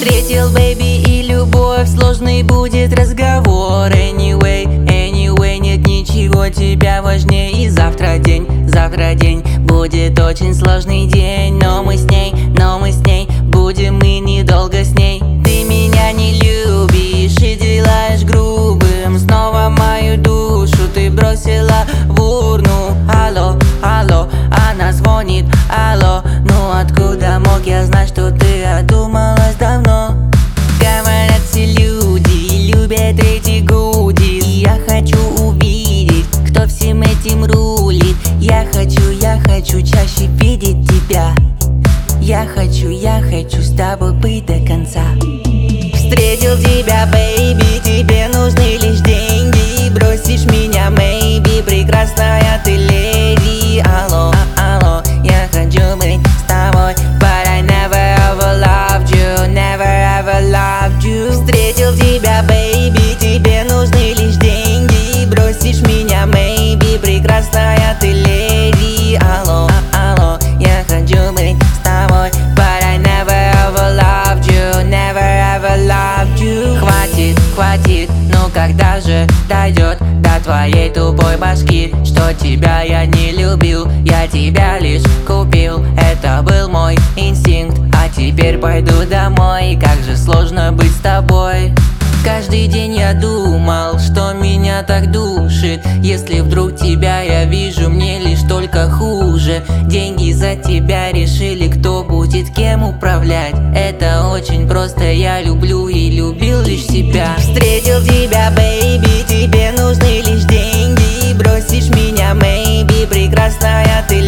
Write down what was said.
Встретил, бэйби, и любовь, сложный будет разговор. Anyway, нет ничего тебя важнее. И завтра день будет очень сложный день. Но мы с ней, будем мы недолго с ней. Ты меня не любишь и делаешь грубым снова мою душу ты бросила в урну. Алло, она звонит, алло. Ну откуда мог я знать, что ты одумалась давно? Говорят все люди, любят эти гуди. Я хочу увидеть, кто всем этим рулит. Я хочу чаще видеть тебя. Я хочу с тобой быть до конца. Встретил тебя, бэйби, тебе нужны лишь деньги. Бросишь меня, maybe, прекрасная ты леди. Алло, я хочу быть с тобой, but I never ever loved you, never ever loved you. Встретил тебя, бэйби, тебе нужны лишь деньги. Бросишь меня, maybe, прекрасная ты леди. Алло, я хочу быть с тобой, but I never ever loved you, never ever loved you. Хватит, ну когда же дойдет до твоей тупой башки, что тебя я не любил, я тебя лишь купил. Это был мой инстинкт, а теперь пойду домой. Как же сложно быть с тобой. Каждый день я думал, что меня так душит. Если вдруг тебя я вижу, мне лишь только хуже. Деньги за тебя решили, кто будет кем управлять. Это очень просто, я люблю и любил лишь себя. Встретил тебя, бэйби, тебе нужны лишь деньги. Бросишь меня, maybe, прекрасная ты